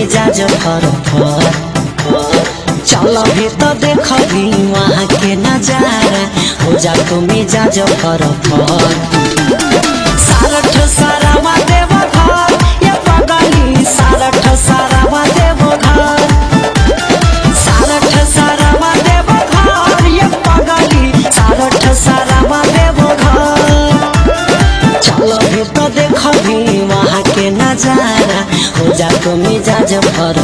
मिजाज फर चल भी तो देख भी वहाँ के नजारा हो जा तो मिजाज फर सारठ सारावा देव घर ये पगली सारठ सारावा देव घर सारठ सारावा देव घर ये पगली सारठ सारावा देव घर चल भी तो देख भी वहाँ के नजारा हो जा तो मिजाज फर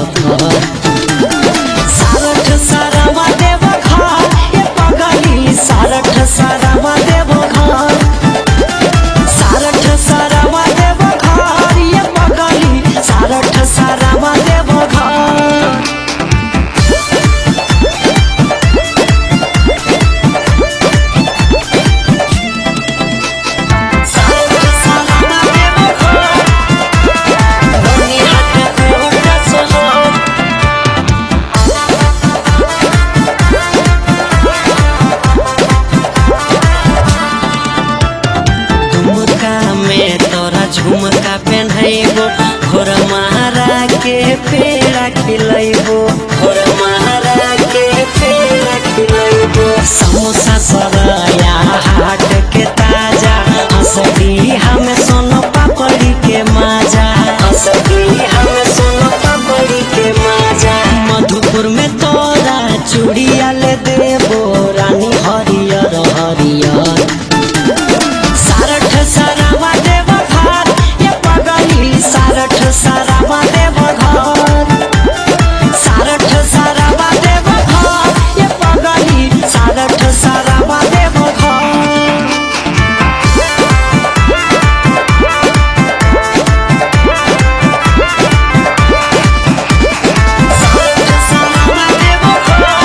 सारठ सारावा देव घर ये पगली सारठ सारावा देव घर सारठ सारावा देव घर ये पगली सारठ सारावा देव घर झुमका पहनबो घोर महारा के पेड़ा खिलैबो घोर महारा के पेड़ा खिलैबो समोसा सरया हाट के ताजा हंसदी हमें सोनो पापड़ी के माजा हंसदी हमें सोनो पापड़ी के माजा मधुपुर में तोरा चूड़िया ले देबो रानी हरियर हरियर सारठ सारावा देव सारठ सारावा देव घर सारठ सारावा देव घर ये पगली सारठ सारावा देव घर सारठ सारावा देव घर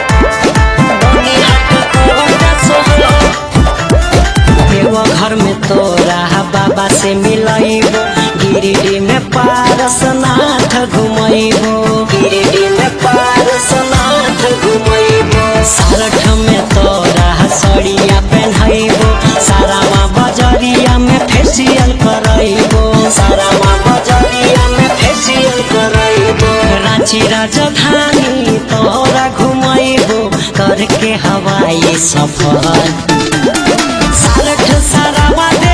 देव घर में तोरा बाबा से मिलैबो गिरिडीह में पारसनाथ घुमैबो गिरिडीह में पारसनाथ घुमैबो सारठ में तोरा सड़िया पहनैबो सारावा बजरिया में फेशियल करैबो सारावा बजरिया में फेशियल करैबो रांची राजधानी तोरा घुमैबो करके हवाई सफर सारठ सारावा